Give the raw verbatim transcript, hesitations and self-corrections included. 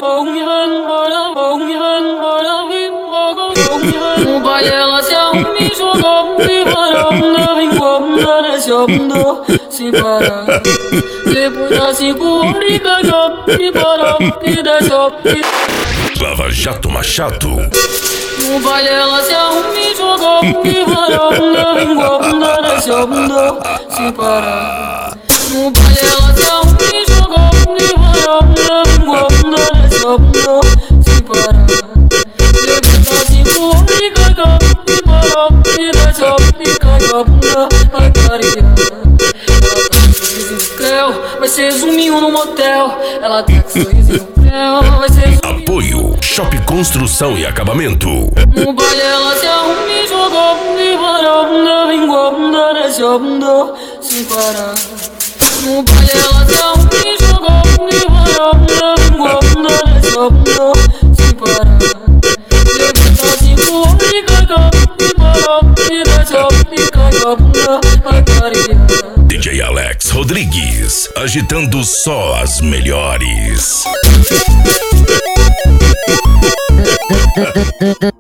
No baile ela se arruma e jogou de varanda, vem como nesse mundo sem parar. Depois da cinco horas e cagou e parou e deixou. Lava Jato Machado. No baile ela se arruma e jogou de varanda, vem como nesse mundo sem parar. No baile ela se arruma e jogou de varanda, vem como nesse mundo sem parar. Depois da cinco horas e cagou e parou e deixou e cagou a bunda a carinha. Vai ser zoominho no motel. Ela tá com sorrisinho prel. Vai ser zoominho. Apoio Shop Construção e Acabamento. No baile ela se arruma e jogou de varanda, vem com a bunda nesse mundo sem parar. No baile ela se arruma e jogou de varanda, vem com a bunda nesse mundo sem parar. Depois da cinco horas e cagou e parou e deixou e cagou a bunda a carinha. D J Alex Rodrigues, agitando só as melhores.